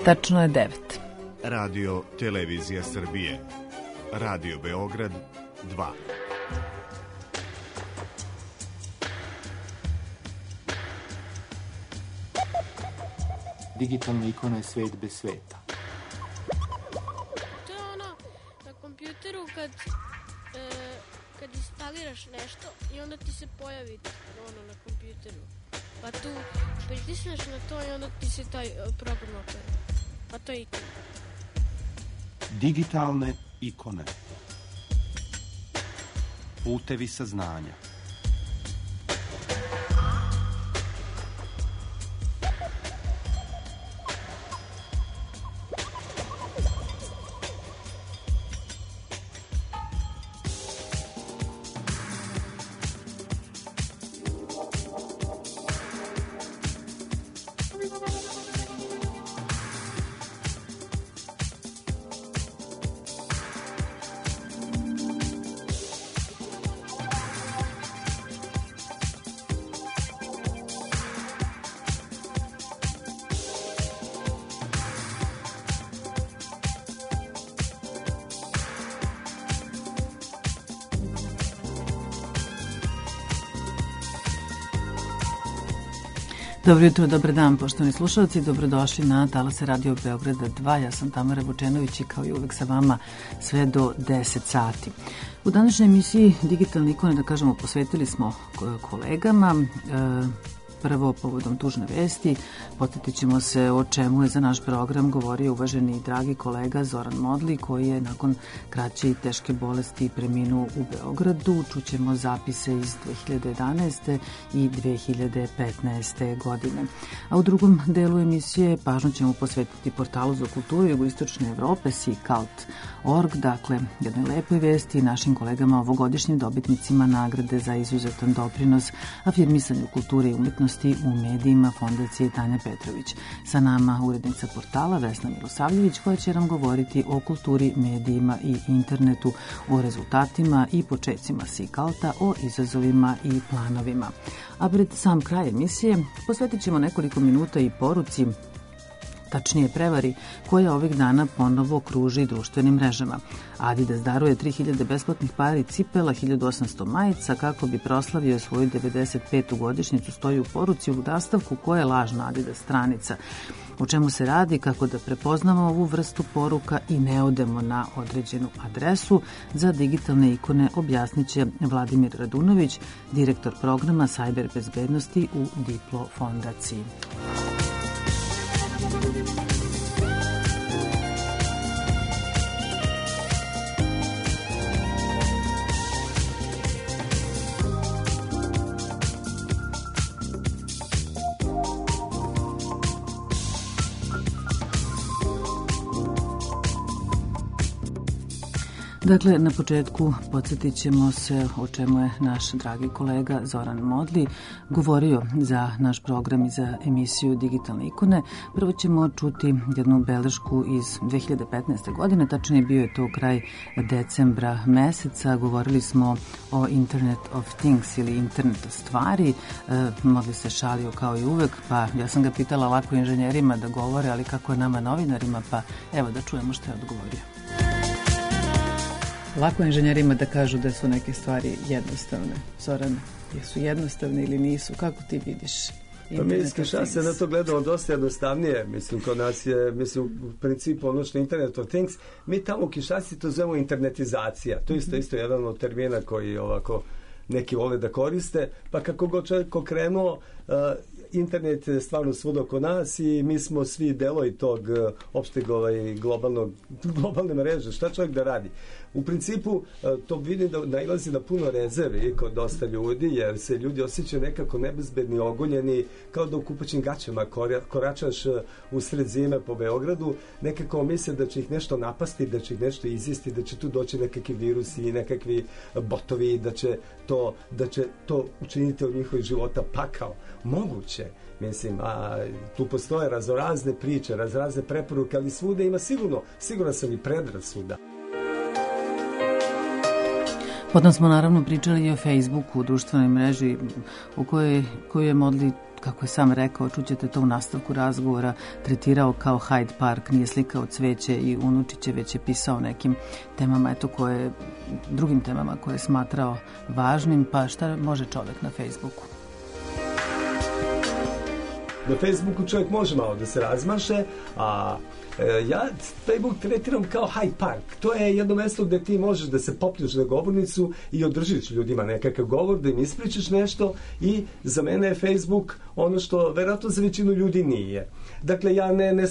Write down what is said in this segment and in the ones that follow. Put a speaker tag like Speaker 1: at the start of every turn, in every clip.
Speaker 1: Tačno je 9.
Speaker 2: Radio Televizija Srbije. Radio Beograd 2.
Speaker 3: Digitalna ikona je svet bez sveta.
Speaker 4: To je ono na kompjuteru kad instaliraš nešto i onda ti se pojavi ono na kompjuteru. Pa tu pritisneš na to i onda ti se taj program otvori. Pa to je ikona.
Speaker 3: Digitalne ikone. Putevi saznanja.
Speaker 1: Dobro jutro, dobar dan, poštovani slušalci, dobrodošli na talase Radio Beograda 2. Ja sam Tamara Vučenović i kao i uvek sa vama sve do 10 sati. U današnjoj emisiji Digitalne ikone, da kažemo, posvetili smo kolegama. Prvo, povodom tužne vesti, podsjetit ćemo se o čemu je za naš program govorio uvaženi i dragi kolega Zoran Modli, koji je nakon kraće i teške bolesti preminuo u Beogradu. Čućemo zapise iz 2011. i 2015. godine. A u drugom delu emisije pažnju ćemo posvetiti portalu za kulturu jugoistočne Evrope, SeaCult.org, dakle, jednoj lepoj vesti našim kolegama ovogodišnjim dobitnicima nagrade za izuzetan doprinos afirmisanju kulture i umetnosti u medijima Fondacije Tanja Petrović. Sa nama urednica portala Vesna Milosavljević, koja će nam govoriti o kulturi, medijima i internetu, o rezultatima i počecima SeaCulta, o izazovima i planovima. A pred sam kraj emisije posvetit ćemo nekoliko minuta i poruci, tačnije prevari, koja ovih dana ponovo kruži društvenim mrežama. Adidas daruje 3000 besplatnih pari cipela, 1800 majica kako bi proslavio svoju 95. godišnjicu, stoji u poruci u nastavku koja je lažna Adidas stranica. O čemu se radi, kako da prepoznamo ovu vrstu poruka i ne odemo na određenu adresu, za digitalne ikone objasnit će Vladimir Radunović, direktor programa Cyber bezbednosti u Diplo fondaciji. Dakle, na početku podsjetit ćemo se o čemu je naš dragi kolega Zoran Modli govorio za naš program i za emisiju Digitalne ikone. Prvo ćemo čuti jednu belešku iz 2015. godine, tačnije bio je to kraj decembra meseca. Govorili smo o Internet of Things ili internetu stvari. Modli se šalio kao i uvek, pa ja sam ga pitala lako inženjerima da govore, ali kako je nama novinarima, pa evo da čujemo što je odgovorio. Lako inženjerima da kažu da su neke stvari jednostavne. Zoran, jesu jednostavne ili nisu? Kako ti vidiš?
Speaker 5: Pa mi iz Kišase na to gledamo dosta jednostavnije. Mislim, kod nas je, u principu ono što je Internet of Things, mi tamo u Kišasi to zovemo internetizacija. To je isto jedan od termina koji ovako neki vole da koriste, pa kako god čovjek okrenuo, internet je stvarno svud oko nas i mi smo svi delovi tog opšteg globalne mreže. Šta čovjek da radi? U principu to vidim da nailazi na puno rezervi kod dosta ljudi, jer se ljudi osjećaju nekako nebezbedni, ogoljeni, kao da u kupaćim gaćama koračaš usred zime po Beogradu, nekako misle da će ih nešto napasti, da će ih nešto izisti, da će tu doći nekakvi virusi i nekakvi botovi, da će to učiniti od njihovih života pakao. Moguće. Mislim, tu postoje raznorazne priče, raznorazne preporuke, ali svuda ima sigurno sam i predrasuda.
Speaker 1: Potom smo naravno pričali i o Facebooku, društvenoj mreži koju je Modli, kako je sam rekao, čućete to u nastavku razgovora, tretirao kao Hyde Park, nije slikao cveće i unučiće, već je pisao nekim temama, drugim temama koje je smatrao važnim. Pa šta može čovek na Facebooku?
Speaker 5: Na Facebooku čovjek može malo da se razmaše, a ja Facebook tretiram kao Hyde Park. To je jedno mesto gde ti možeš da se popneš na govornicu i održiš ljudima nekakav govor, da im ispričaš nešto, i za mene je Facebook ono što verovatno za većinu ljudi nije. Dakle, ja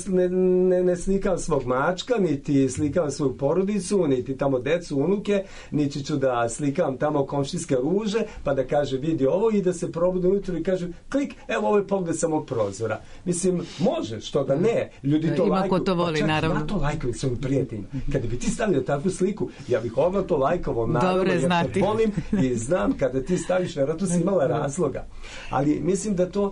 Speaker 5: ne slikam svog mačka, niti slikam svoju porodicu, niti tamo decu, unuke, niti ću da slikam tamo komšijske ruže, pa da kaže vidi ovo i da se probude ujutro i kaže klik, evo ovo je pogled sa mog prozora. Mislim, može, što da ne, ljudi to lajkuju.
Speaker 1: Voli, naravno.
Speaker 5: Ja to lajkujem svojim prijateljima. Kada bi ti stavio takvu sliku, ja bih odmah to lajkovao, naravno, jer te volim i znam kada ti staviš, vjerojatno si imala razloga. Ali mislim da to,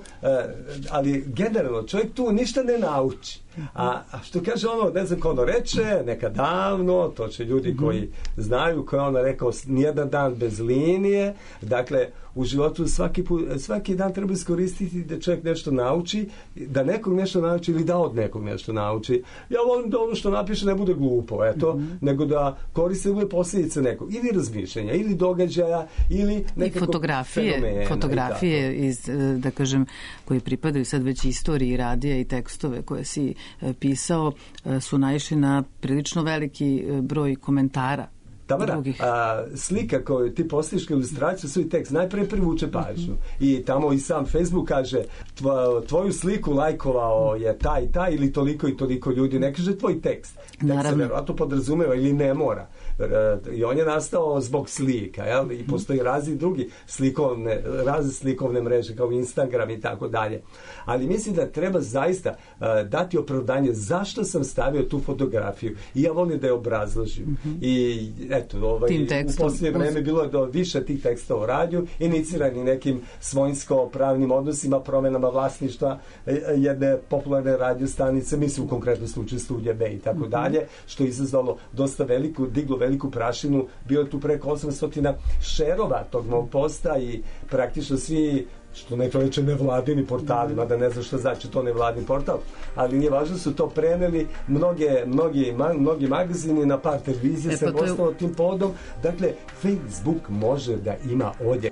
Speaker 5: ali generalno čovjek tu ništa ne nauči. A što kaže ono, ne znam ko ono reče, neka davno, to će ljudi koji znaju, ko je ono rekao, nijedan dan bez linije. Dakle, u životu svaki dan treba iskoristiti da čovjek nešto nauči, da nekog nešto nauči ili da od nekog nešto nauči. Ja volim da ono što napiše ne bude glupo, nego da koriste uvijek posljedice nekog, ili razmišljenja, ili događaja, ili nekakvog fenomena.
Speaker 1: Fotografije iz, da kažem, koje pripadaju sad već istoriji radija i tekstove koje si pisao, su naišli na prilično veliki broj komentara.
Speaker 5: Tamara, slika koju ti postaviš kao ilustraciju, svoj tekst najprije privuče pažnju. I tamo i sam Facebook kaže tvoju sliku lajkovao je taj ili toliko i toliko ljudi. Ne kaže tvoj tekst. Tekst se verovatno podrazumeva ili ne mora. I on je nastao zbog slika, jel? I postoji razne drugi razne slikovne mreže kao Instagram i tako dalje. Ali mislim da treba zaista dati opravdanje zašto sam stavio tu fotografiju. I ja volim da je obrazložim. I eto, u posljednje vreme bilo je do više tih tekstova o radiju, inicirani nekim svojinsko-pravnim odnosima, promenama vlasništva jedne popularne radio stanice, mislim u konkretnom slučaju Studija B i tako dalje, što je izazvalo dosta diglo veliku prašinu. Bilo je tu preko 800 šerova tog mog posta i praktično svi, što neko reče, nevladini portali, mada ne znam što znači to nevladini portal, ali nije važno, su to preneli mnogi magazini, na par televizije se postalo tim povodom. Dakle, Facebook može da ima odjek.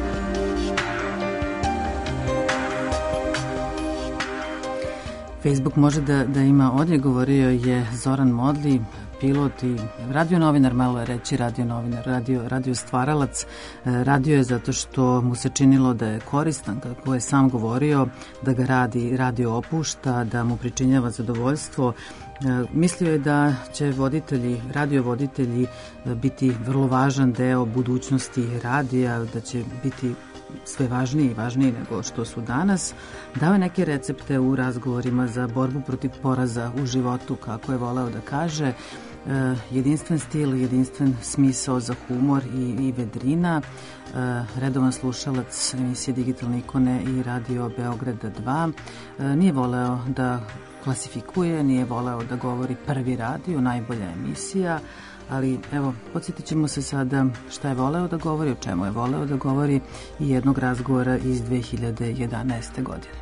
Speaker 1: Facebook može da ima odjek, govorio je Zoran Modli, pilot i radio novinar, malo je reći radio novinar, radio stvaralac. Radio je zato što mu se činilo da je koristan, kako je sam govorio, da ga radio opušta, da mu pričinjava zadovoljstvo. Mislio je da će radio voditelji biti vrlo važan deo budućnosti radija, da će biti sve važniji i važniji nego što su danas. Dao je neke recepte u razgovorima za borbu protiv poraza u životu, kako je voleo da kaže. Jedinstven stil, jedinstven smisao za humor i vedrina. Redovan slušalac emisije Digitalne ikone i Radio Beograd 2. Nije voleo da klasifikuje, nije voleo da govori prvi radio, najbolja emisija, ali evo, podsjetit ćemo se sada šta je voleo da govori, o čemu je voleo da govori i jednog razgovora iz 2011. godine.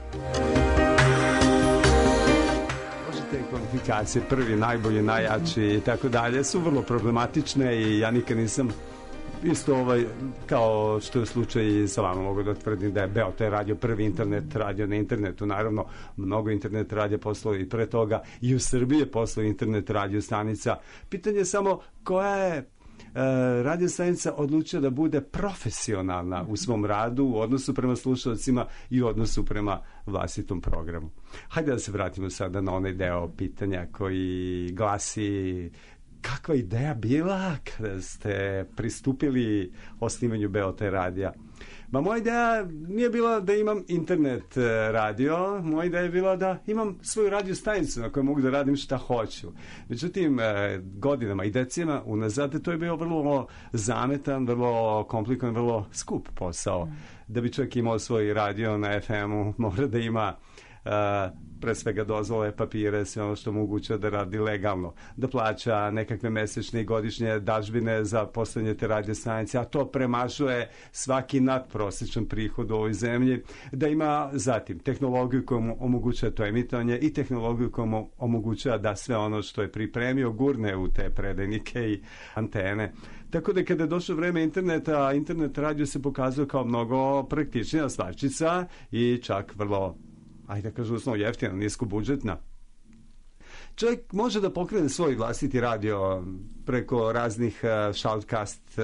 Speaker 6: Te kvalifikacije, prvi, najbolji, najjači i tako dalje, su vrlo problematične i ja nikad nisam isto kao što je slučaj i sa vama, mogu da tvrdim da je BOT radio prvi internet radio na internetu. Naravno, mnogo internet radija poslao i pre toga i u Srbiji je poslao internet radio stanica. Pitanje je samo koja je radio stanica odlučila da bude profesionalna u svom radu, u odnosu prema slušalcima i u odnosu prema vlastitom programu. Hajde da se vratimo sada na onaj deo pitanja koji glasi: kakva ideja bila kada ste pristupili osnivanju BOT radija? Moja ideja nije bila da imam internet radio, moja ideja je bila da imam svoju radio stanicu na kojoj mogu da radim šta hoću. Međutim, godinama i decenijama unazad to je bio vrlo zametan, vrlo komplikovan, vrlo skup posao. Da bi čovjek imao svoj radio na FM-u, mora da ima pre svega dozvole, papire, sve ono što moguće da radi legalno, da plaća nekakve mesečne i godišnje dažbine za postojanje te radio stanice, a to premašuje svaki nadprosječan prihod u ovoj zemlji, da ima zatim tehnologiju koja mu omogućuje to emitovanje i tehnologiju koja mu omogućuje da sve ono što je pripremio gurne u te predajnike i antene. Tako da kada je došlo vreme interneta, internet radio se pokazao kao mnogo praktičnija stvarčica i čak vrlo, ajde da kažu, jeftina, niskobudžetna. Čovjek može da pokrene svoj vlastiti radio preko raznih shoutcast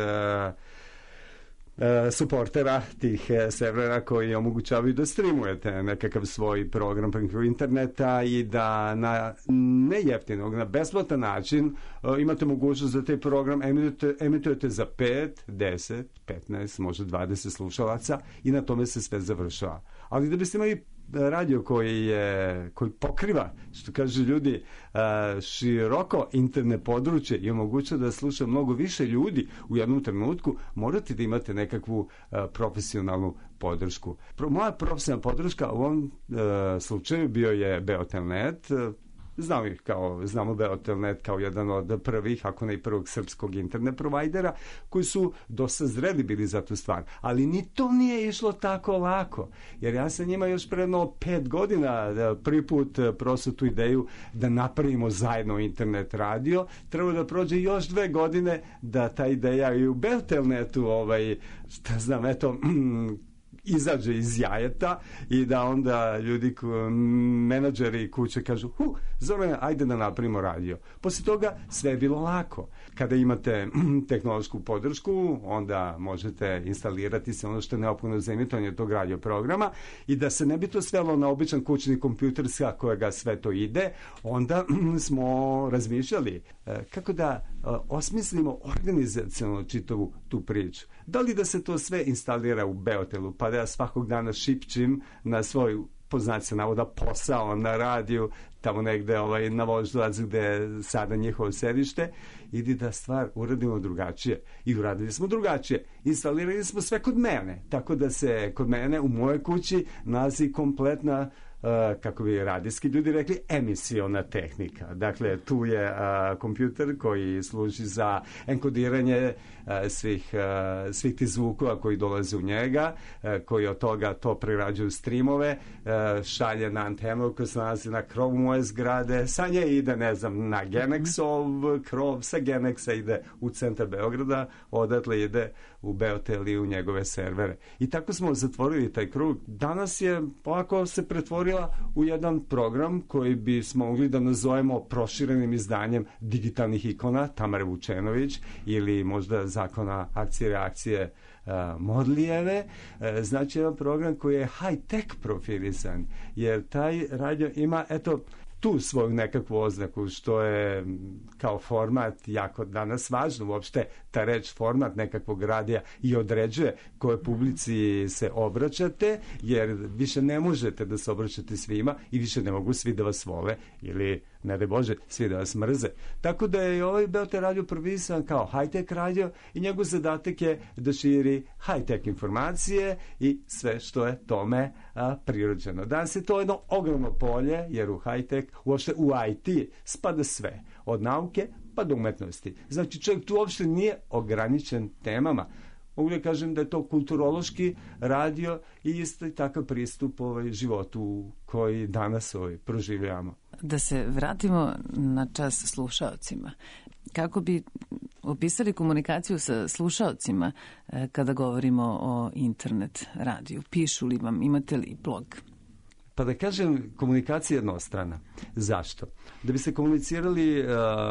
Speaker 6: suportera, tih servera koji omogućavaju da streamujete nekakav svoj program preko interneta i da na nejeftinog, na besplatan način imate mogućnost da taj program emitujete za 5, 10, 15, možda 20 slušalaca i na tome se sve završava. Ali da biste imali radio koji pokriva, što kažu ljudi, široko internet područje i omogućuje da sluša mnogo više ljudi u jednom trenutku, morate da imate nekakvu profesionalnu podršku. Moja profesionalna podrška u ovom slučaju bio je Beotelnet. Znamo Beotelnet kao jedan od prvih, ako ne i prvog srpskog internet provajdera, koji su dosta zreli bili za tu stvar. Ali ni to nije išlo tako lako, jer ja sam njima još predno 5 godina prvi put prosao tu ideju da napravimo zajedno internet radio. Treba da prođe još 2 godine da ta ideja i u Beotelnetu, izađe iz jajeta i da onda ljudi, menadžeri kuće kažu, Zorane, ajde da napravimo radio. Poslije toga sve je bilo lako. Kada imate tehnološku podršku, onda možete instalirati se ono što je neophodno za emitovanje tog radio programa i da se ne bi to svelo na običan kućni kompjuter sa kojega sve to ide, onda smo razmišljali kako da osmislimo organizacionalno čitavu tu priču. Da li da se to sve instalira u Beotelu, pa da ja svakog dana šipčim na svoj, po znaci navoda, posao na radiju, tamo negde na Voždovac gde je sada njihovo sedište, ili da stvar uradimo drugačije. I uradili smo drugačije. Instalirali smo sve kod mene, tako da se kod mene u mojoj kući nalazi kompletna, kako bi radijski ljudi rekli, emisiona tehnika. Dakle, tu je kompjuter koji služi za enkodiranje svih tih zvukova koji dolaze u njega, koji od toga to prerađuju streamove, šalje na antenu koja se nalazi na krovu moje zgrade, sa nje ide, na Genexov krov, sa Genexa ide u centar Beograda, odatle ide u Beotel i u njegove servere. I tako smo zatvorili taj krug. Danas je ovako se pretvorila u jedan program koji bi smo mogli da nazovemo proširenim izdanjem digitalnih ikona Tamare Vučenović ili možda zakona akcije i reakcije Modlijeve. Znači jedan program koji je high-tech profilisan, jer taj radio ima, tu svoju nekakvu oznaku, što je kao format jako danas važno. Uopšte ta reč format nekakvog radija i određuje koje publici se obraćate, jer više ne možete da se obraćate svima i više ne mogu svi da vas vole ili, ne daj Bože, svi da vas mrze. Tako da je ovaj Beotel radio propisan kao high-tech radio i njegov zadatak je da širi high-tech informacije i sve što je tome prirođeno. Danas je to jedno ogromno polje, jer u high-tech, uopšte u IT, spada sve. Od nauke pa do umetnosti. Znači, čovjek tu uopšte nije ograničen temama. Mogu da kažem da je to kulturološki radio i isto takav pristup životu koji danas proživljamo.
Speaker 1: Da se vratimo na čas slušaocima. Kako bi opisali komunikaciju sa slušaocima kada govorimo o internet radiju? Pišu li vam, imate li blog?
Speaker 6: Pa da kažem, komunikacija je jednostrana. Zašto? Da biste komunicirali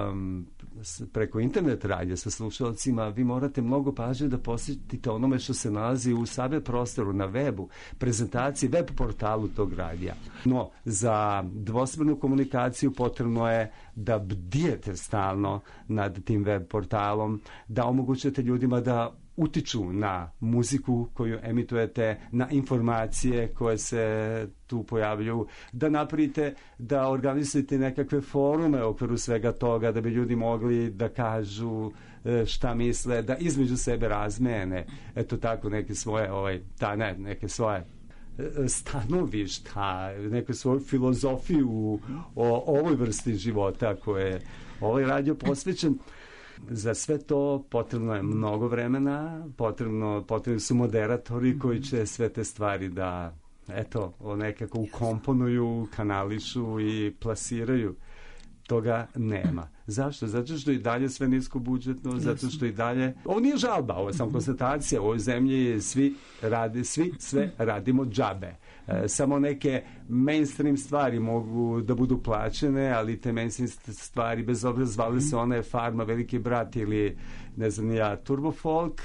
Speaker 6: preko internet radija sa slušalcima, vi morate mnogo pažnje da posjetite onome što se nalazi u sabe prostoru, na webu, prezentaciji, web portalu tog radija. No, za dvosmernu komunikaciju potrebno je da bdijete stalno nad tim web portalom, da omogućujete ljudima da utiču na muziku koju emitujete, na informacije koje se tu pojavljuju, da napravite, da organizujete nekakve forume u okviru svega toga, da bi ljudi mogli da kažu šta misle, da između sebe razmene, tako neke svoje, neke svoje stanovišta, neku svoju filozofiju o ovoj vrsti života koje ovaj radio posvećen. Za sve to potrebno je mnogo vremena, potrebni su moderatori koji će sve te stvari da nekako ukomponuju, kanališu i plasiraju. Toga nema. Zašto? Zato što i dalje sve nisko budžetno, zato što i dalje... Ovo nije žalba, ovo je samo konstatacija. U ovoj zemlji svi sve radimo džabe. Samo neke mainstream stvari mogu da budu plaćene, ali te mainstream stvari, bez obzira zvali se one Farma, Veliki brat ili ne znam ja, Turbo Folk,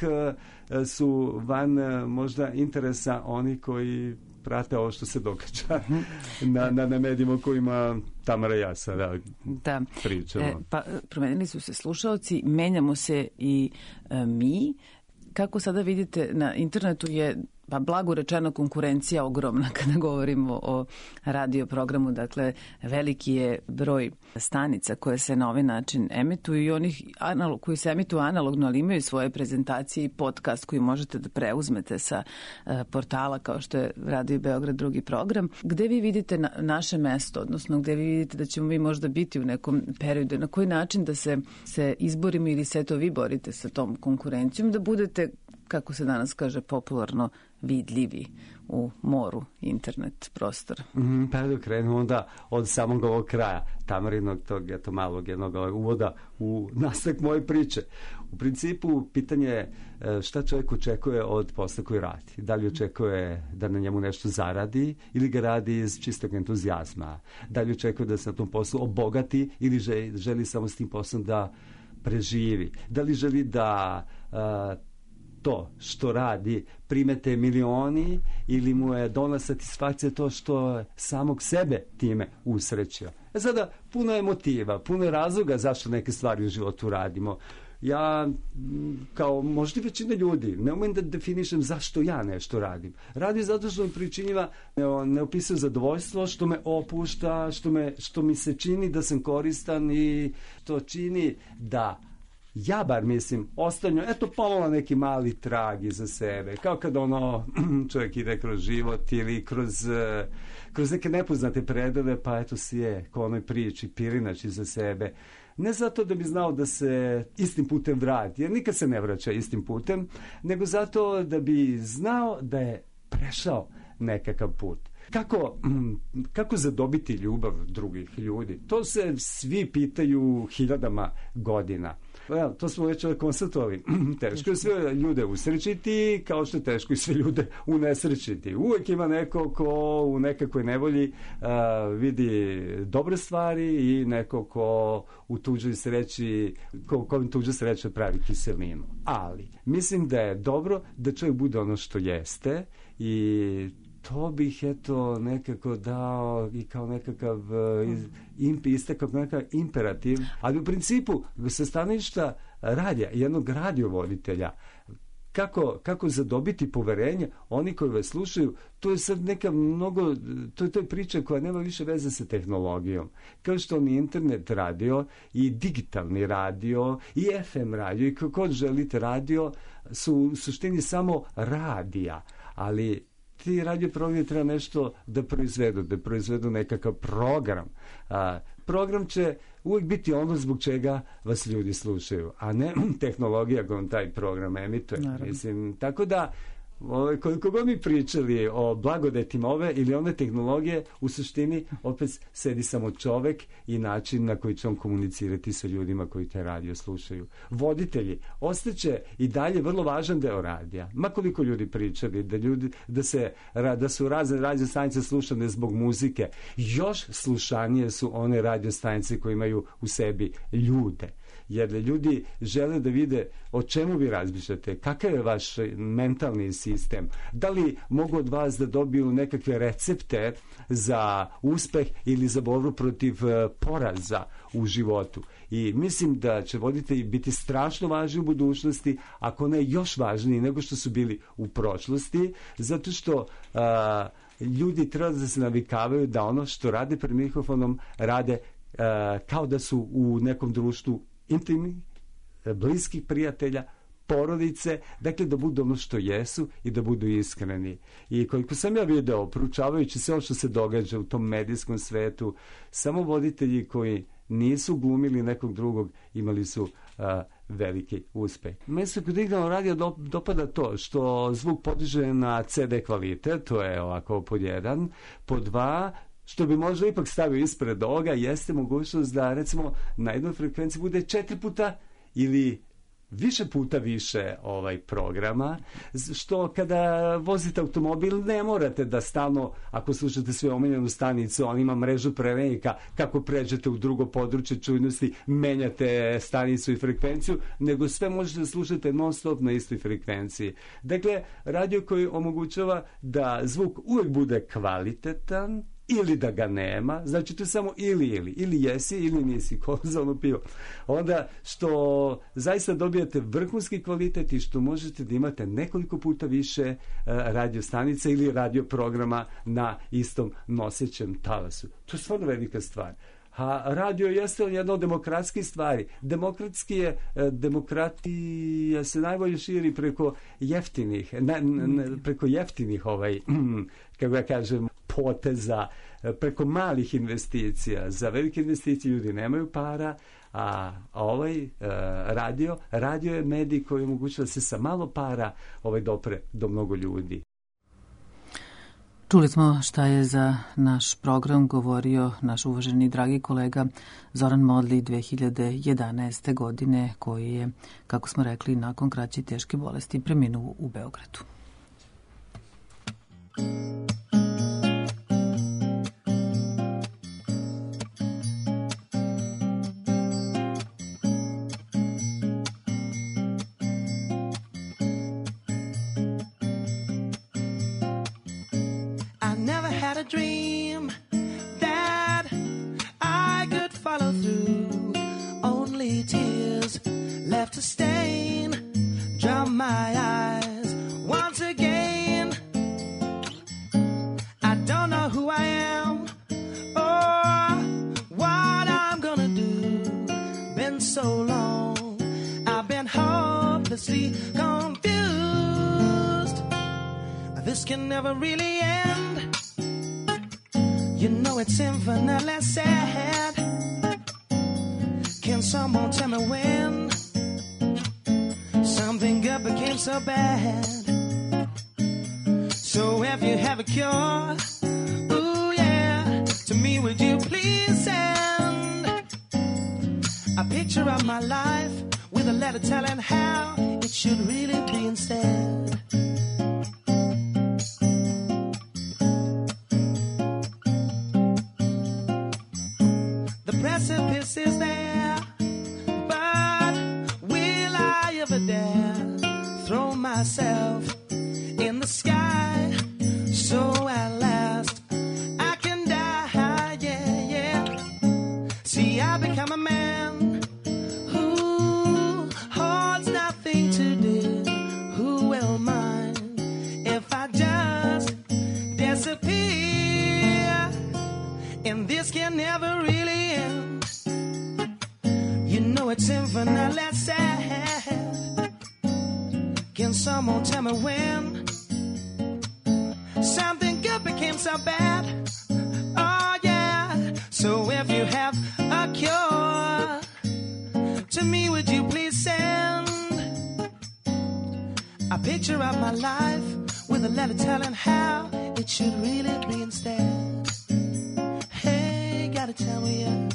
Speaker 6: su van možda interesa oni koji prate ovo što se događa na medijima o kojima Tamara i ja sada pričamo.
Speaker 1: Promenili su se slušaoci, menjamo se i mi. Kako sada vidite, na internetu je blago rečeno konkurencija ogromna kada govorimo o radio programu, dakle veliki je broj stanica koje se na ovaj način emituju i onih koji se emituju analogno, ali imaju svoje prezentacije i podcast koji možete da preuzmete sa portala kao što je Radio Beograd drugi program. Gde vi vidite naše mesto, odnosno gde vi vidite da ćemo mi možda biti u nekom periodu, na koji način da se izborimo ili se to vi borite sa tom konkurencijom, da budete, kako se danas kaže, popularno vidljivi u moru internet prostora.
Speaker 6: Pa da krenemo onda od samog ovog kraja Tamarinog tog malog jednog uvoda u nastavak moje priče. U principu pitanje je šta čovjek očekuje od posla koji radi. Da li očekuje da na njemu nešto zaradi ili ga radi iz čistog entuzijazma. Da li očekuje da se na tom poslu obogati ili želi samo s tim poslom da preživi. Da li želi da to što radi primete milioni ili mu je donela satisfakcija to što samog sebe time usrećio. Sada puno je motiva, puno je razloga zašto neke stvari u životu radimo. Ja, kao možda većina ljudi, ne umem da definišem zašto ja nešto radim. Radim zato što mi pričinjiva neopisuje zadovoljstvo, što me opušta, što mi se čini da sam koristan i to čini da ja bar mislim, ostavljam, pomalo neki mali trag iza sebe, kao kad čovjek ide kroz život ili kroz neke nepoznate predele, pa si je, ko onoj priči, pirinač iza sebe. Ne zato da bi znao da se istim putem vrati, jer nikad se ne vraća istim putem, nego zato da bi znao da je prešao nekakav put. Kako zadobiti ljubav drugih ljudi? To se svi pitaju hiljadama godina. To smo već konstatovali. Teško je sve ljude usrećiti, kao što je teško i sve ljude unesrećiti. Uvijek ima neko ko u nekakvoj nevolji vidi dobre stvari i neko ko u tuđoj sreći, ko tuđa sreća pravi kiselinu. Ali mislim da je dobro da čovjek bude ono što jeste i to bih nekako dao i kao nekakav istakao nekakav imperativ, ali u principu sa stanovišta radija, jednog radiovoditelja, kako zadobiti poverenje oni koji vas slušaju, to je sad neka mnogo, to je priča koja nema više veze sa tehnologijom. Kao što ni internet radio i digitalni radio i FM radio i kako god želite radio su u suštini samo radija, ali ti radio programi treba nešto da proizvedu nekakav program. Program će uvijek biti ono zbog čega vas ljudi slušaju, a ne tehnologija kojom taj program emituje. Mislim, tako da koliko god mi pričali o blagodetima ove ili one tehnologije, u suštini opet sedi samo čovek i način na koji će on komunicirati sa ljudima koji te radio slušaju. Voditelji ostaće i dalje vrlo važan deo radija. Ma koliko ljudi pričali da su razne radio stanice slušane zbog muzike, još slušanije su one radio stanice koje imaju u sebi ljude. Jer ljudi žele da vide o čemu vi razmišljate, kakav je vaš mentalni sistem, da li mogu od vas da dobiju nekakve recepte za uspeh ili za borbu protiv poraza u životu. I mislim da će voditelji biti strašno važni u budućnosti, ako ne još važniji nego što su bili u prošlosti, zato što ljudi treba da se navikavaju da ono što rade pred mikrofonom rade kao da su u nekom društvu intimni, bliskih prijatelja, porodice, dakle da budu ono što jesu i da budu iskreni. I koliko sam ja video, proučavajući sve ono što se događa u tom medijskom svetu, samo voditelji koji nisu glumili nekog drugog imali su veliki uspeh. Meni se kod digitalnog radija dopada to što zvuk podiže na CD kvalitet, to je ovako pod jedan, pod dva, što bi možda ipak stavio ispred ovoga, jeste mogućnost da recimo na jednoj frekvenciji bude 4 puta ili više puta više programa, što kada vozite automobil ne morate da stalno, ako slušate sve omiljenu stanicu, on ima mrežu prevenika, kako pređete u drugo područje čujnosti, menjate stanicu i frekvenciju, nego sve možete da slušate non stop na istoj frekvenciji. Dakle, radio koji omogućava da zvuk uvek bude kvalitetan, ili da ga nema, znači to je samo ili jesi ili nisi, ko za ono pivo. Onda što zaista dobijate vrhunski kvalitet i što možete da imate nekoliko puta više radio stanica ili radio programa na istom nosećem talasu. To je stvarno velika stvar. A radio jeste jedna od demokratskih stvari. Demokratija se najbolje širi preko jeftinih, kako ja kažem, poteza, preko malih investicija. Za velike investicije ljudi nemaju para, a radio je medij koji omogućava da se sa malo para dopre do mnogo ljudi.
Speaker 1: Čuli smo šta je za naš program govorio naš uvaženi dragi kolega Zoran Modli 2011. godine, koji je, kako smo rekli, nakon kraće teške bolesti preminuo u Beogradu.
Speaker 7: Dream that I could follow through, only tears left to stain, dry my eyes once again. I don't know who I am or what I'm gonna do. Been so long, I've been hopelessly confused. This can never really end. You know it's infinitely sad. Can someone tell me when something good became so bad? So if you have a cure, ooh yeah, to me would you please send a picture of my life with a letter telling how it should really be instead. Precipice is there, but will I ever dare throw myself in the sky so at last I can die, yeah, yeah. See, I become a man who holds nothing to do. Who will mind if I just disappear? And this can never really end. You know it's infinitely sad. Can someone tell me when something good became so bad? Oh yeah. So if you have a cure, to me would you please send a picture of my life with a letter telling how it should really be instead. Hey, gotta tell me yeah.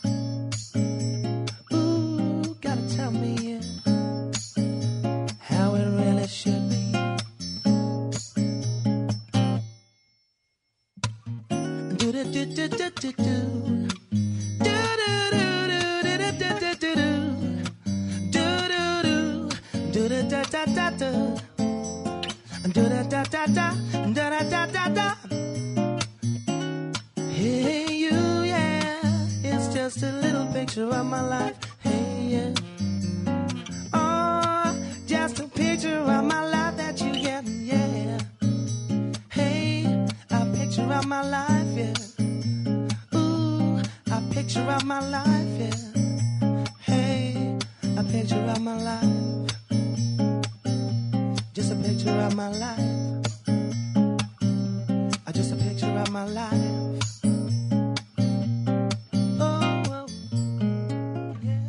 Speaker 7: Ooh, gotta tell me yeah. How it really should be. Do do do do do do do. Do do do do do do do do do. Do do do do do da da da da. Do da da da da da da da da da. Hey you, yeah, it's just a little picture of my life. Hey yeah, oh, just a picture of my life that you get, yeah. Hey, a picture of my life, yeah. Ooh, a picture of my life, yeah. Hey, a picture of my life. of my life. Just a picture of my life. Oh, yeah,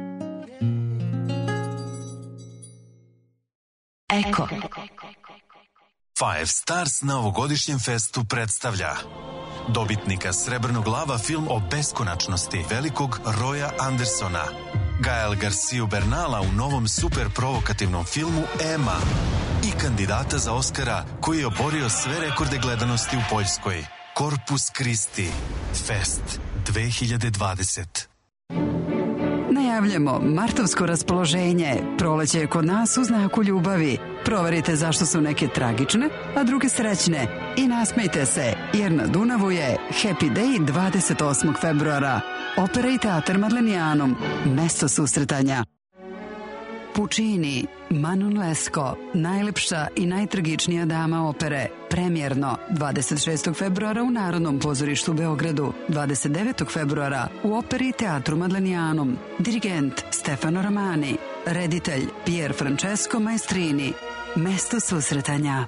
Speaker 7: yeah.
Speaker 8: Eko.
Speaker 9: Five Stars na ovogodišnjem festu predstavlja dobitnika Srebrnog lava film o beskonačnosti velikog Roya Andersona, Gael Garciju Bernala u novom super provokativnom filmu Emma i kandidata za Oscara koji je oborio sve rekorde gledanosti u Poljskoj, Corpus Christi Fest 2020.
Speaker 8: Najavljamo martovsko raspoloženje. Proleće je kod nas u znaku ljubavi. Proverite zašto su neke tragične, a druge srećne. I nasmejte se, jer na Dunavu je Happy Day 28. februara. Opera i teatar Madlenijanum, mesto susretanja. Puccini, Manon Lescaut, najlepša i najtragičnija dama opere, premijerno 26. februara u Narodnom pozorištu u Beogradu, 29. februara u operi i teatru Madlenijanum, dirigent Stefano Ramani, reditelj Pier Francesco Maestrini, mesto susretanja.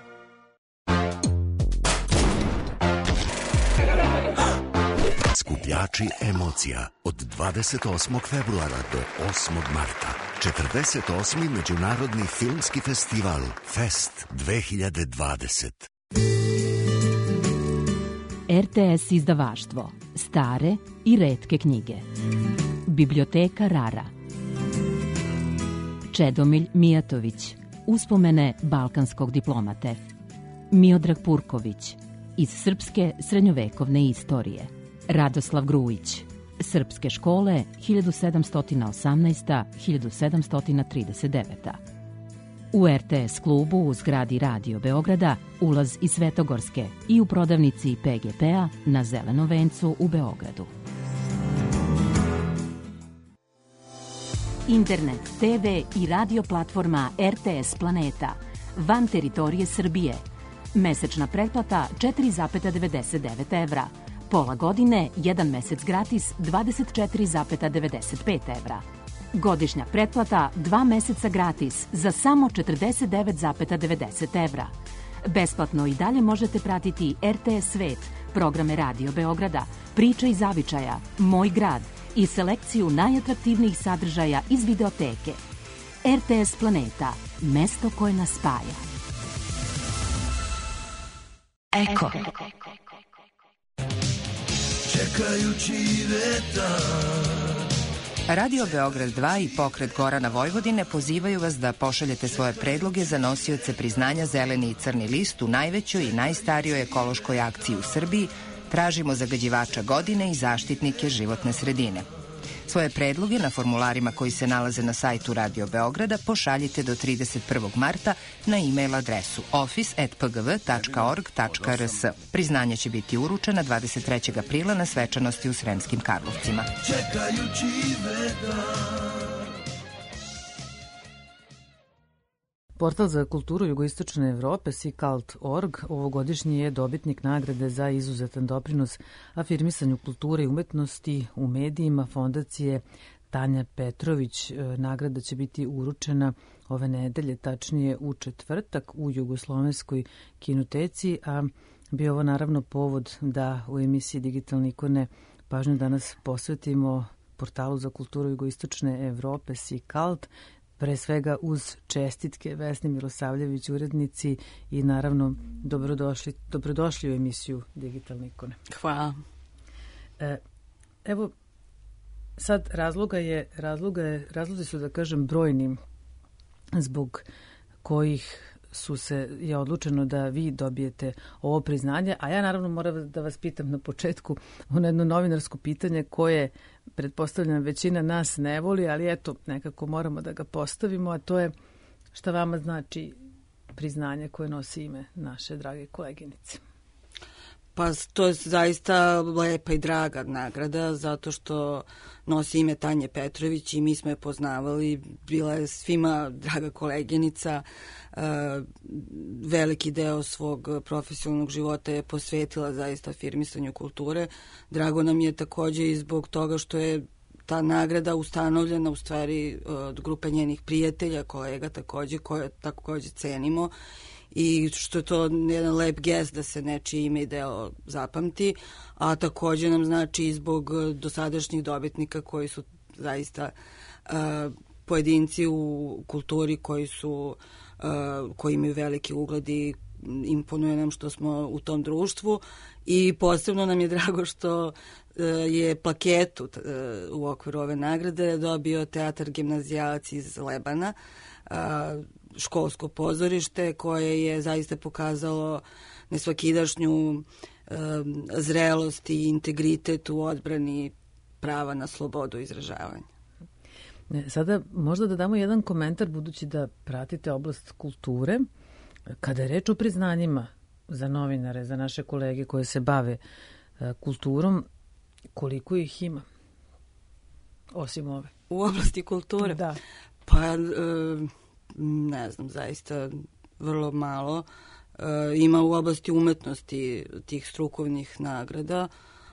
Speaker 10: Skupljači emocija od 28. februara do 8. marta. 48. Međunarodni filmski festival Fest 2020.
Speaker 11: RTS izdavaštvo. Stare i retke knjige. Biblioteka Rara. Čedomilj Mijatović. Uspomene balkanskog diplomate. Miodrag Purković. Iz srpske srednjovekovne istorije. Radoslav Grujić. Srpske škole 1718-1739. U RTS klubu u zgradi Radio Beograda ulaz iz Svetogorske i u prodavnici PGP-a na Zelenom vencu u Beogradu. Internet, TV i radio platforma RTS Planeta van teritorije Srbije. Mesečna pretplata 4,99 evra. Pola godine, 1 mesec gratis, 24,95 evra. Godišnja pretplata, 2 meseca gratis, za samo 49,90 evra. Besplatno i dalje možete pratiti RTS Svet, programe Radio Beograda, Priče iz zavičaja, Moj grad i selekciju najatraktivnijih sadržaja iz videoteke. RTS Planeta, mesto koje nas spaja.
Speaker 8: Eko.
Speaker 7: Čekajući vetar.
Speaker 12: Radio Beograd 2 i Pokret Gorana Vojvodine pozivaju vas da pošaljete svoje predloge za nosioce priznanja Zeleni i Crni list u najvećoj i najstarijoj ekološkoj akciji u Srbiji. Tražimo zagađivača godine i zaštitnike životne sredine. Svoje predloge na formularima koji se nalaze na sajtu Radio Beograda pošaljite do 31. marta na e-mail adresu office@pgv.org.rs. Priznanje će biti uručeno 23. aprila na svečanosti u Sremskim Karlovcima.
Speaker 1: Portal za kulturu jugoistočne Evrope, SeaCult.org, ovogodišnji je dobitnik nagrade za izuzetan doprinos afirmisanju kulture i umetnosti u medijima fondacije Tanja Petrović. Nagrada će biti uručena ove nedelje, tačnije u četvrtak u Jugoslovenskoj kinoteci, a bio ovo naravno povod da u emisiji Digitalne ikone pažnju danas posvetimo portalu za kulturu jugoistočne Evrope, SeaCult, pre svega uz čestitke Vesni Milosavljević, urednici, i naravno dobrodošli u emisiju Digitalne ikone.
Speaker 13: Hvala.
Speaker 1: Evo, sad razlozi su, da kažem, brojni zbog kojih je odlučeno da vi dobijete ovo priznanje, a ja naravno moram da vas pitam na početku ono jedno novinarsko pitanje koje, pretpostavljam, većina nas ne voli, ali eto, nekako moramo da ga postavimo, a to je šta vama znači priznanje koje nosi ime naše drage koleginice?
Speaker 13: Pa to je zaista lepa i draga nagrada, zato što nosi ime Tanje Petrović i mi smo je poznavali, bila je svima draga koleginica, veliki deo svog profesionalnog života je posvetila zaista afirmisanju kulture. Drago nam je takođe i zbog toga što je ta nagrada ustanovljena u stvari od grupe njenih prijatelja, kolega takođe, koje takođe cenimo. i što je to jedan lep gest da se nečije ime i delo zapamti, a takođe nam znači i zbog dosadašnjih dobitnika koji su zaista pojedinci u kulturi koji imaju veliki ugled i imponuje nam što smo u tom društvu i posebno nam je drago što je plaketu u okviru ove nagrade dobio Teatar Gimnazijalac iz Lebana, školsko pozorište koje je zaista pokazalo nesvakidašnju zrelost i integritet u odbrani prava na slobodu izražavanja.
Speaker 1: Sada možda da damo jedan komentar, budući da pratite oblast kulture. Kada je reč o priznanjima za novinare, za naše kolege koje se bave kulturom, koliko ih ima? Osim ove.
Speaker 13: U oblasti kulture?
Speaker 1: Da.
Speaker 13: Pa, ne znam, zaista vrlo malo. Ima u oblasti umetnosti tih strukovnih nagrada,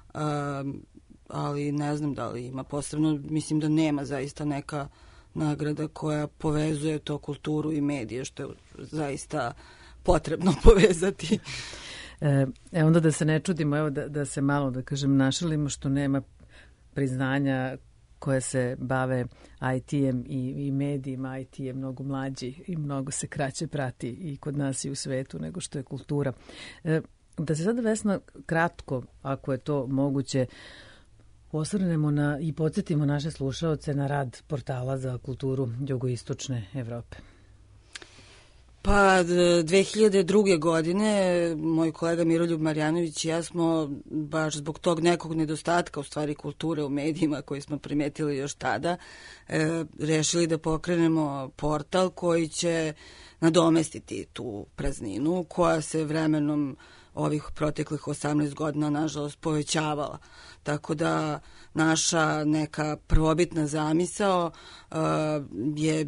Speaker 13: ali ne znam da li ima. Posebno mislim da nema zaista neka nagrada koja povezuje to kulturu i medije, što je zaista potrebno povezati.
Speaker 1: Onda da se ne čudimo, evo da se malo, da kažem, našalimo što nema priznanja koje se bave IT-em i medijima. IT je mnogo mlađi i mnogo se kraće prati i kod nas i u svetu nego što je kultura. Da se sada, Vesna, kratko, ako je to moguće, osvrnemo i podsjetimo naše slušaoce na rad portala za kulturu jugoistočne Evrope.
Speaker 13: Pa 2002. godine moj kolega Miroljub Marjanović i ja smo baš zbog tog nekog nedostatka u stvari kulture u medijima koji smo primetili još tada rešili da pokrenemo portal koji će nadomestiti tu prazninu koja se vremenom ovih proteklih 18 godina nažalost povećavala. Tako da naša neka prvobitna zamisao je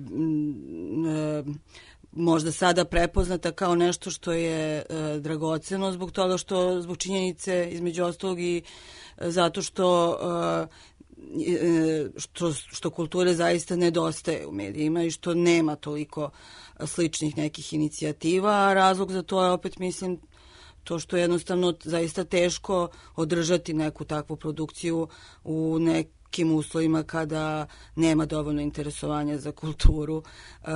Speaker 13: možda sada prepoznata kao nešto što je dragoceno zbog toga zbog činjenice između ostalog i zato što kulture zaista nedostaje u medijima i što nema toliko sličnih nekih inicijativa, a razlog za to je opet mislim to što je jednostavno zaista teško održati neku takvu produkciju u nekim uslovima kada nema dovoljno interesovanja za kulturu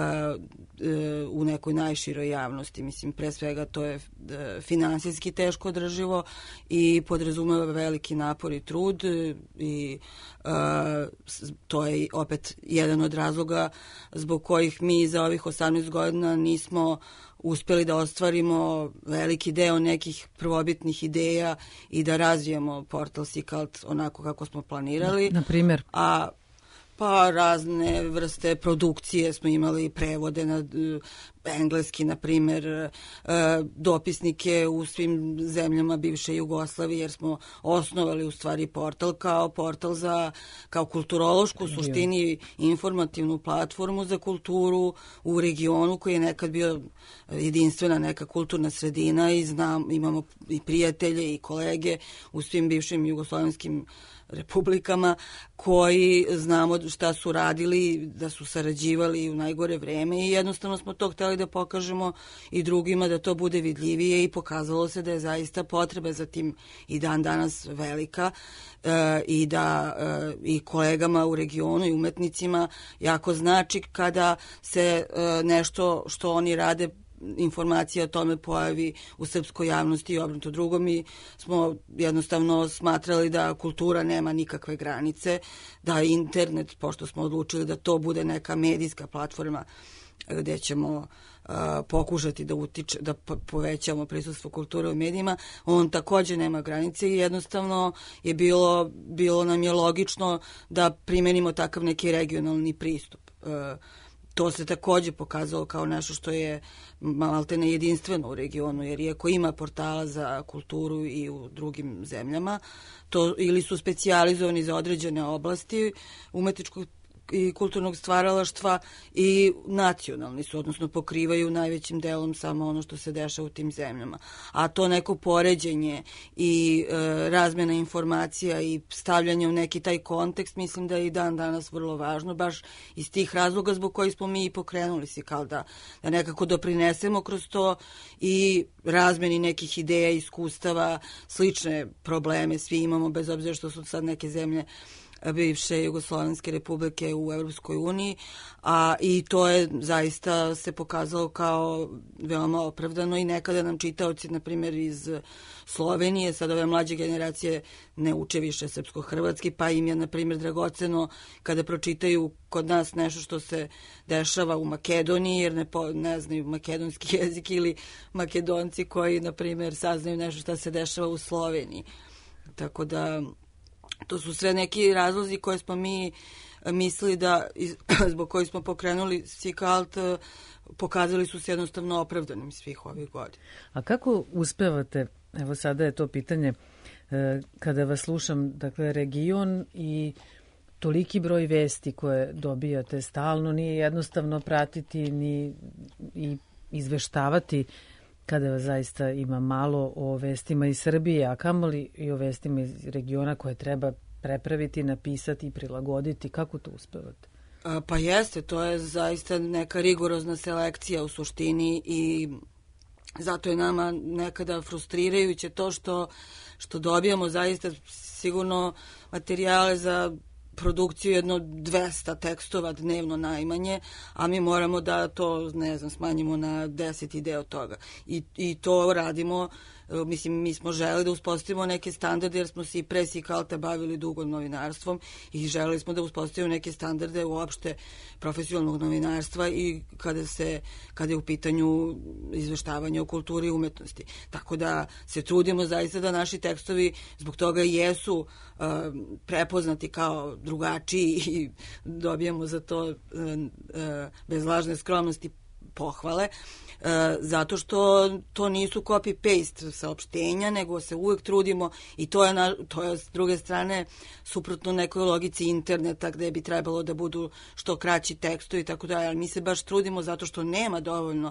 Speaker 13: u nekoj najširoj javnosti. Mislim, pre svega to je finansijski teško održivo i podrazumeva veliki napor i trud i to je opet jedan od razloga zbog kojih mi za ovih 18 godina nismo uspeli da ostvarimo veliki deo nekih prvobitnih ideja i da razvijemo portal Sikalt onako kako smo planirali.
Speaker 1: Na primjer?
Speaker 13: Pa razne vrste produkcije smo imali, prevode na engleski, na primjer, dopisnike u svim zemljama bivše Jugoslavije, jer smo osnovali u stvari portal kao kulturološku, u suštini informativnu platformu za kulturu u regionu koji je nekad bio jedinstvena neka kulturna sredina i imamo i prijatelje i kolege u svim bivšim jugoslovenskim republikama koji znamo šta su radili, da su sarađivali u najgore vreme i jednostavno smo to hteli da pokažemo i drugima da to bude vidljivije i pokazalo se da je zaista potreba za tim i dan danas velika i da i kolegama u regionu i umetnicima jako znači kada se nešto što oni rade informacija o tome pojavi u srpskoj javnosti i obrnuto. Drugo, mi smo jednostavno smatrali da kultura nema nikakve granice, da internet, pošto smo odlučili da to bude neka medijska platforma gde ćemo pokušati da povećamo prisustvo kulture u medijima, on takođe nema granice i jednostavno je bilo nam je logično da primenimo takav neki regionalni pristup. To se takođe pokazalo kao nešto što je maltene jedinstveno u regionu, jer iako ima portala za kulturu i u drugim zemljama, to ili su specijalizovani za određene oblasti umetničkog i kulturnog stvaralaštva i nacionalni su, odnosno pokrivaju najvećim delom samo ono što se dešava u tim zemljama. A to neko poređenje i razmjena informacija i stavljanje u neki taj kontekst, mislim da je i dan danas vrlo važno, baš iz tih razloga zbog kojih smo mi i pokrenuli kao da nekako doprinesemo kroz to i razmeni nekih ideja, iskustava, slične probleme svi imamo, bez obzira što su sad neke zemlje bivše Jugoslovenske republike u Evropskoj uniji, a i to je zaista se pokazalo kao veoma opravdano i nekada nam čitaoci, na primjer iz Slovenije, sad ove mlađe generacije ne uče više srpsko-hrvatski, pa im je, na primjer, dragoceno kada pročitaju kod nas nešto što se dešava u Makedoniji, jer ne znaju makedonski jezik, ili Makedonci koji, na primjer, saznaju nešto što se dešava u Sloveniji. Tako da to su sve neki razlozi koje smo mi mislili da, zbog koji smo pokrenuli Sikalt, pokazali su se jednostavno opravdanim svih ovih godina.
Speaker 1: A kako uspevate, evo sada je to pitanje, kada vas slušam, dakle, region i toliki broj vesti koje dobijate stalno, nije jednostavno pratiti ni i izveštavati kada vas zaista ima malo o vestima iz Srbije, a kamoli i o vestima iz regiona koje treba prepraviti, napisati i prilagoditi. Kako to uspevate?
Speaker 13: Pa jeste, to je zaista neka rigorozna selekcija u suštini i zato je nama nekada frustrirajuće to što dobijamo zaista sigurno materijale za produkciju jedno 200 tekstova dnevno najmanje, a mi moramo da to, ne znam, smanjimo na 10 deo toga. I to radimo, mislim, mi smo želeli da uspostavimo neke standarde, jer smo se i pre Sikalta bavili dugo novinarstvom i želeli smo da uspostavimo neke standarde uopšte profesionalnog novinarstva i kada je u pitanju izveštavanje o kulturi i umetnosti. Tako da se trudimo zaista da naši tekstovi zbog toga jesu prepoznati kao drugačiji i dobijemo za to bez lažne skromnosti pohvale, zato što to nisu copy-paste saopštenja, nego se uvek trudimo i to je s druge strane suprotno nekoj logici interneta gde bi trebalo da budu što kraći tekstovi i tako dalje, ali mi se baš trudimo zato što nema dovoljno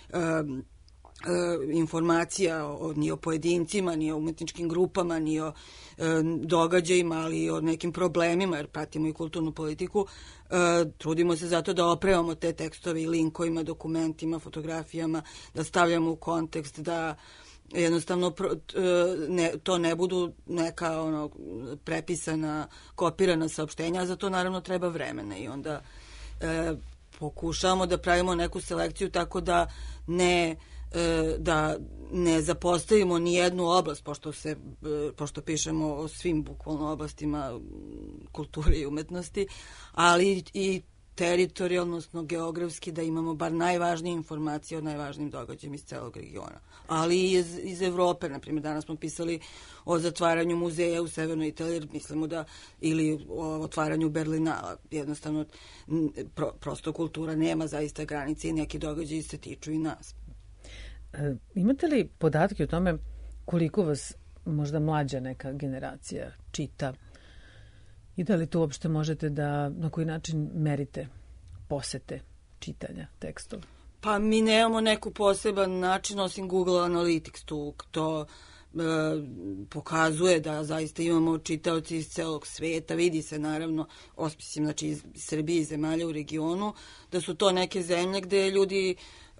Speaker 13: informacija ni o pojedincima, ni o umetničkim grupama, ni o događajima, ali i o nekim problemima, jer pratimo i kulturnu politiku. Trudimo se zato da opremamo te tekstove i linkovima, dokumentima, fotografijama, da stavljamo u kontekst, da jednostavno to ne budu neka prepisana, kopirana saopštenja, a za to naravno treba vremena i onda pokušavamo da pravimo neku selekciju tako da ne zapostavimo ni jednu oblast, pošto pišemo o svim bukvalno oblastima kulture i umetnosti, ali i teritorijalno, odnosno geografski, da imamo bar najvažnije informacije o najvažnijim događajima iz celog regiona. Ali i iz Evrope, na primjer, danas smo pisali o zatvaranju muzeja u Severnoj Italiji, jer mislimo da, ili o otvaranju Berlinala. Jednostavno, prosto kultura nema zaista granice i neki događaji se tiču i nas.
Speaker 1: Imate li podatke o tome koliko vas možda mlađa neka generacija čita i da li to uopšte možete da na koji način merite posete čitanja tekstova?
Speaker 13: Pa mi nemamo neku poseban način osim Google Analytics. To pokazuje da zaista imamo čitaoci iz celog sveta. Vidi se naravno, osim znači iz Srbije i zemalja u regionu, da su to neke zemlje gde ljudi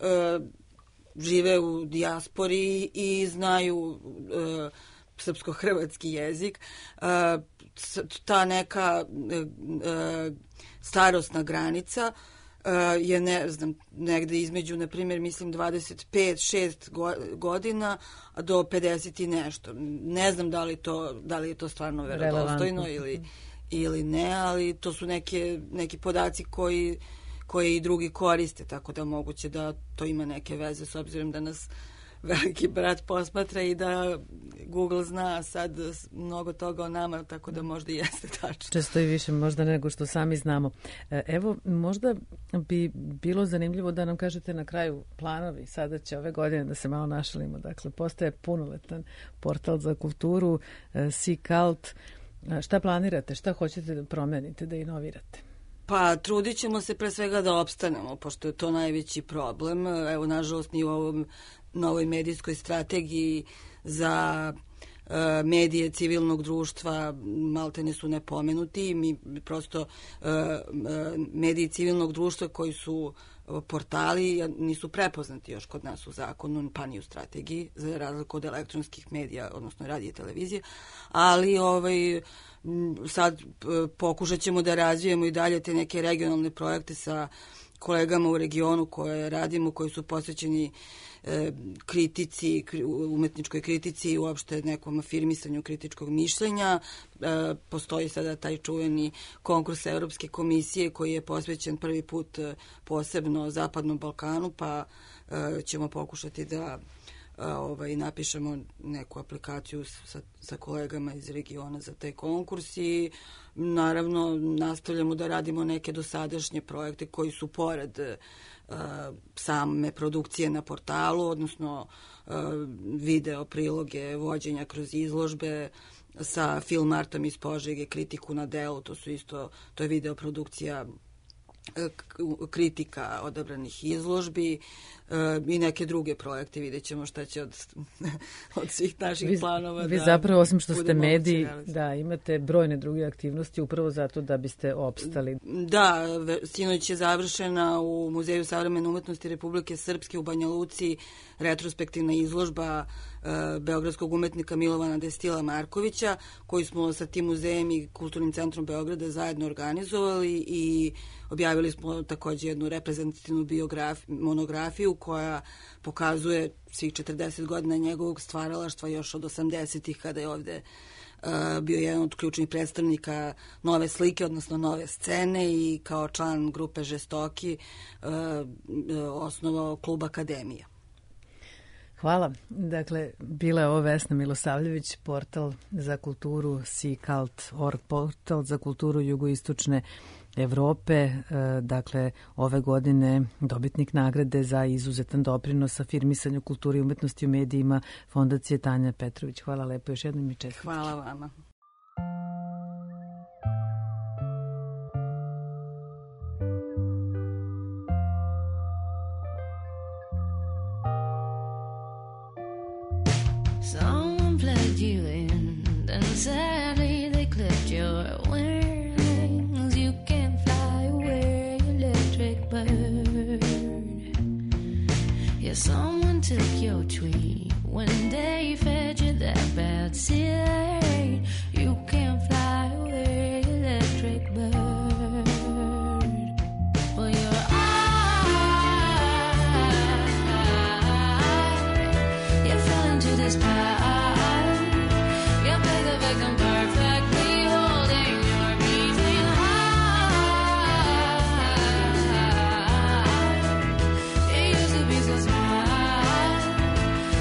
Speaker 13: žive u dijaspori i znaju srpsko-hrvatski jezik. Ta neka starosna granica je, ne znam, negde između, na primjer, mislim 25-6 godina do 50 i nešto. Ne znam da li je to stvarno verodostojno ili ne, ali to su neki podaci koje i drugi koriste, tako da moguće da to ima neke veze s obzirom da nas veliki brat posmatra i da Google zna sad mnogo toga o nama, tako da možda i jeste tačno.
Speaker 1: Često i više možda nego što sami znamo. Evo, možda bi bilo zanimljivo da nam kažete na kraju planovi. Sada će ove godine da se malo našalimo. Dakle, postaje punoletan portal za kulturu, Sikalt. Šta planirate? Šta hoćete da promenite, da inovirate?
Speaker 13: Pa trudit ćemo se pre svega da opstanemo, pošto je to najveći problem. Evo, nažalost, ni u ovom novoj medijskoj strategiji za medije civilnog društva maltene su nepomenuti. Mi prosto mediji civilnog društva koji su portali nisu prepoznati još kod nas u zakonu, pa ni u strategiji, za razliku od elektronskih medija, odnosno radije i televizije, ali sad pokušat ćemo da razvijemo i dalje te neke regionalne projekte sa kolegama u regionu koje radimo, koji su posvećeni kritici, umetničkoj kritici i uopšte nekom afirmisanju kritičkog mišljenja. Postoji sada taj čuveni konkurs Evropske komisije koji je posvećen prvi put posebno Zapadnom Balkanu, pa ćemo pokušati da napišemo neku aplikaciju sa kolegama iz regiona za taj konkurs i naravno nastavljamo da radimo neke dosadašnje projekte koji su pored same produkcije na portalu, odnosno video priloge, vođenja kroz izložbe sa Film Artom iz Požege, Kritiku na delu, to je video produkcija kritika odabranih izložbi i neke druge projekte. Vidjet ćemo šta će od svih naših planova.
Speaker 1: Vi zapravo, osim što ste mediji, da imate brojne druge aktivnosti upravo zato da biste opstali.
Speaker 13: Da, sinoć je završena u Muzeju savremene umetnosti Republike Srpske u Banja Luci retrospektivna izložba beogradskog umetnika Milovana Destila Markovića, koji smo sa tim muzejem i Kulturnim centrom Beograda zajedno organizovali i objavili smo također jednu reprezentativnu monografiju koja pokazuje svih 40 godina njegovog stvaralaštva još od 80-ih kada je ovde bio jedan od ključnih predstavnika nove slike, odnosno nove scene i kao član grupe Žestoki osnovao klub Akademija.
Speaker 1: Hvala. Dakle, bila je ovo Vesna Milosavljević, portal za kulturu SeaCult.org, portal za kulturu jugoistočne Evrope, dakle ove godine dobitnik nagrade za izuzetan doprinos afirmisanju kulturi i umetnosti u medijima Fondacije Tanja Petrović. Hvala lepo, još jednom i čestitke.
Speaker 13: Hvala vama.
Speaker 14: Someone plugged you in, then sadly they clipped your wings. You can't fly away, electric bird. Yeah, someone took your tweet when they fed you that bad seed. You can't fly away, electric bird. Well, your eye, you fell into this pie. You play the victim perfectly, holding your beating heart. It used to be so smart.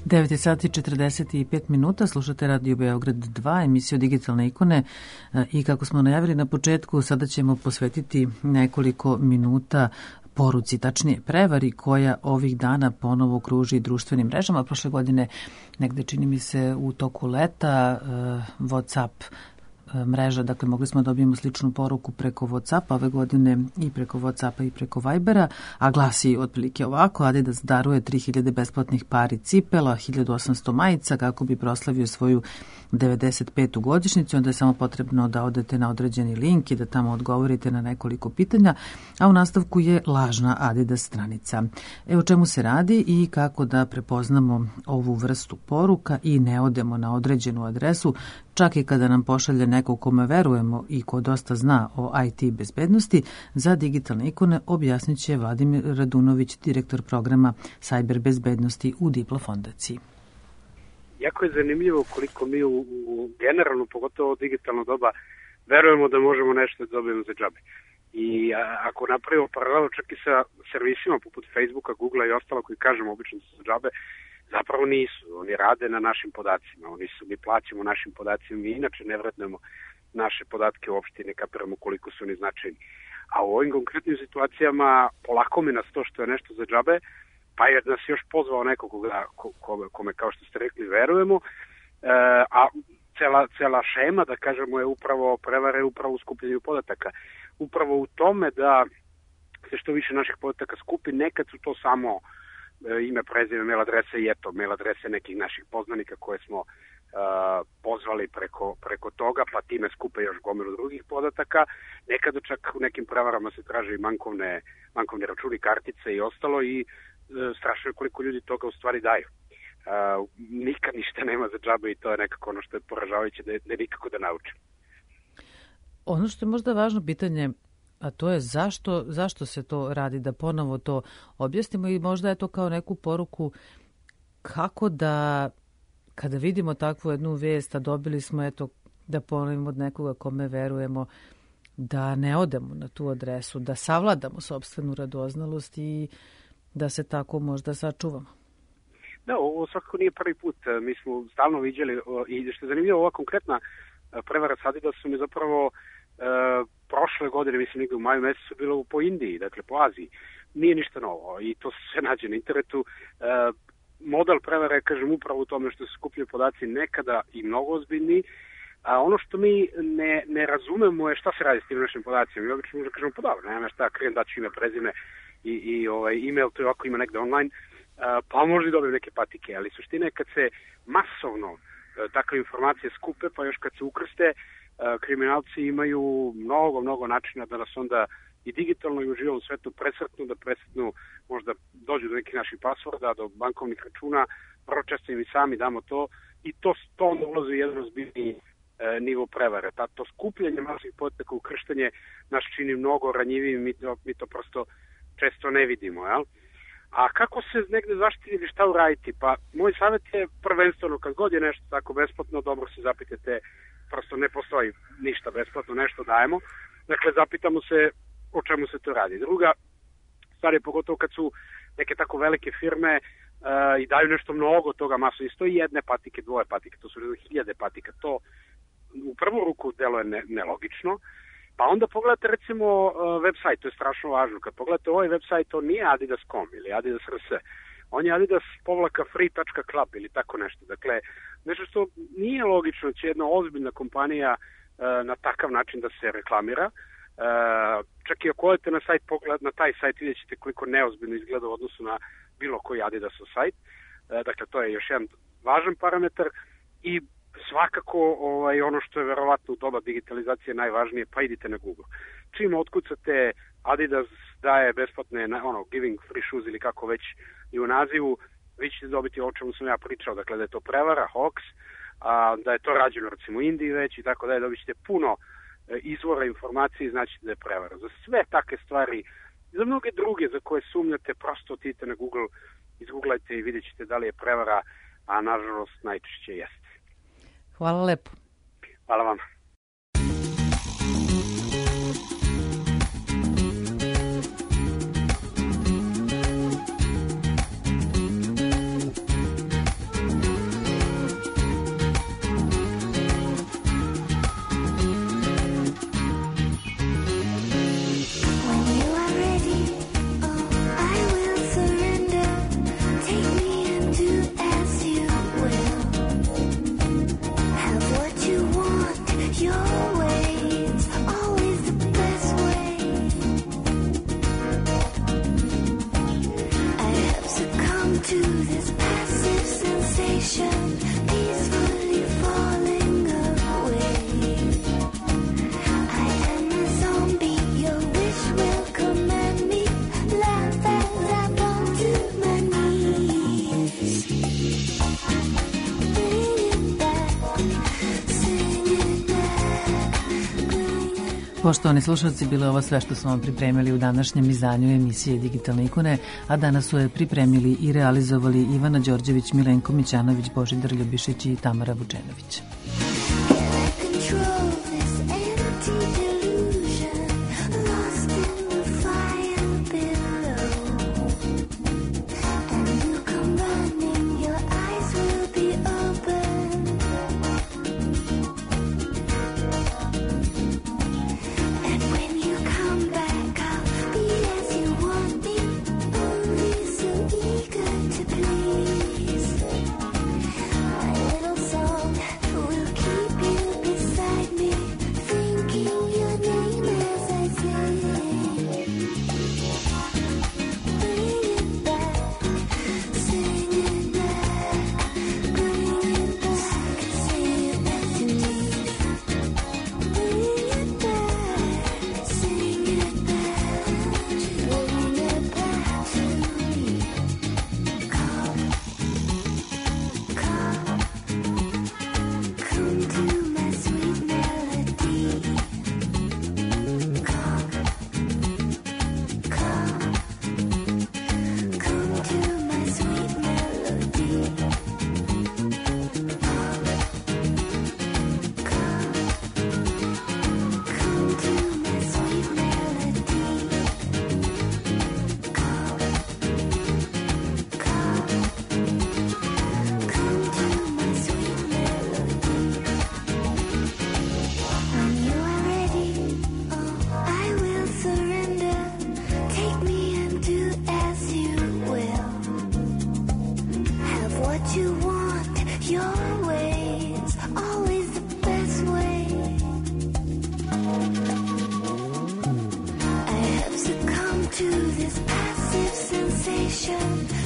Speaker 1: 9 sati 45 minuta, slušate Radio Beograd 2, emisiju Digitalne ikone i kako smo najavili na početku, sada ćemo posvetiti nekoliko minuta poruci, tačnije prevari koja ovih dana ponovo kruži društvenim mrežama. Prošle godine, negde čini mi se u toku leta, WhatsApp mreža, dakle mogli smo dobijemo sličnu poruku preko WhatsAppa, ove godine i preko WhatsAppa i preko Vibera, a glasi otprilike ovako: Adidas daruje 3000 besplatnih pari cipela, 1800 majica kako bi proslavio svoju 95. godišnjicu. Onda je samo potrebno da odete na određeni link i da tamo odgovorite na nekoliko pitanja, a u nastavku je lažna Adidas stranica. O čemu se radi i kako da prepoznamo ovu vrstu poruka i ne odemo na određenu adresu, čak i kada nam pošalje neko kome verujemo i ko dosta zna o IT bezbednosti. Za digitalne ikone objasnit će Vladimir Radunović, direktor programa Cyber bezbednosti u Diplo fondaciji.
Speaker 15: Jako je zanimljivo koliko mi u generalno, pogotovo u digitalno doba, verujemo da možemo nešto da dobijemo za džabe. I ako napravimo paralelu čak i sa servisima poput Facebooka, Googlea i ostalo koji kažemo obično za džabe, zapravo nisu. Oni rade na našim podacima. Mi plaćamo našim podacima, mi inače ne vrednujemo naše podatke uopšte, ne kapiramo koliko su oni značajni. A u ovim konkretnim situacijama polako mi nas to što je nešto za džabe, pa je nas još pozvao neko kome, kao što ste rekli, verujemo, a cela šema, da kažemo, je upravo prevare, upravo u skupljenju podataka. Upravo u tome da se što više naših podataka skupi, nekad su to samo ime, prezime, mail adrese i eto, mail adrese nekih naših poznanika koje smo pozvali preko toga, pa time skupe još gomilu drugih podataka. Nekada čak u nekim prevarama se traže i bankovne računi, kartice i ostalo i strašno je koliko ljudi toga u stvari daju. Nikad ništa nema za džabe i to je nekako ono što je poražavajuće da nikako da naučim.
Speaker 1: Ono što je možda važno pitanje, a to je zašto se to radi, da ponovo to objasnimo i možda je to kao neku poruku kako da kada vidimo takvu jednu vijest, a dobili smo eto da ponovimo od nekoga kome verujemo, da ne odemo na tu adresu, da savladamo sopstvenu radoznalost i da se tako možda sačuvamo.
Speaker 15: Da, ovo svakako nije prvi put. Mi smo stalno viđali i što je zanimljivo, ova konkretna prevara s Adidasom je zapravo prošle godine, mislim negdje u maju mesecu, bilo po Indiji, dakle po Aziji. Nije ništa novo i to se nađe na internetu. Model prevare, kažem, upravo u tome što se skupljaju podaci nekada i mnogo ozbiljniji. A ono što mi ne razumemo je šta se radi s tim našim podacima. Mi obično možda kažemo, pa dobro, nema šta, krijem daću ime, prezime i email, to je ovako ima negde online, pa možda i dobijem neke patike. Ali suština je kad se masovno takve informacije skupe, pa još kad se ukrste, kriminalci imaju mnogo načina da nas onda i digitalno i u živom svetu presretnu, možda dođu do nekih naših pasvorda, do bankovnih računa, vrlo često im i sami damo to i to onda ulazi u jedan ozbiljniji nivo prevare. To skupljanje masovnih podataka, ukrštanje nas čini mnogo ranjivijim, mi to prosto često ne vidimo, jel? A kako se negde zaštiti ili šta uraditi? Pa moj savjet je prvenstveno kad god je nešto tako besplatno, dobro se zapitajte, prosto ne postoji ništa besplatno, nešto dajemo. Dakle, zapitamo se o čemu se to radi. Druga stvar je pogotovo kad su neke tako velike firme i daju nešto mnogo toga maso. Isto i jedne patike, dvoje patike, to su 1000 patika. To u prvu ruku deluje nelogično. Pa onda pogledate recimo website, to je strašno važno. Kad pogledate ovaj website, to nije adidas.com ili adidas.rs. On je adidas.free.club ili tako nešto. Dakle, nešto što nije logično, će jedna ozbiljna kompanija na takav način da se reklamira. Čak i ako odete na sajt, na taj sajt vidjet ćete koliko neozbiljno izgleda u odnosu na bilo koji Adidasov sajt. Dakle, to je još jedan važan parametar i svakako ono što je verovatno u doba digitalizacije najvažnije, pa idite na Google. Čim otkucate Adidas daje besplatne, giving free shoes ili kako već i u nazivu, vi ćete dobiti o čemu sam ja pričao, dakle da je to prevara, hoax, da je to rađeno recimo u Indiji već i tako da je, dobit ćete puno izvora informacije i znači da je prevara. Za sve takve stvari, za mnoge druge za koje sumnjate, prosto otidite na Google, izgooglajte i vidjet ćete da li je prevara, a nažalost najčešće jeste.
Speaker 1: Hvala lepo.
Speaker 15: Hvala vam.
Speaker 1: Poštovani slušalci, bilo je ovo sve što smo vam pripremili u današnjem izdanju emisije Digitalne ikone, a danas su je pripremili i realizovali Ivana Đorđević, Milenko Mićanović, Božidar Ljubišić i Tamara Vučenović.
Speaker 14: To this passive sensation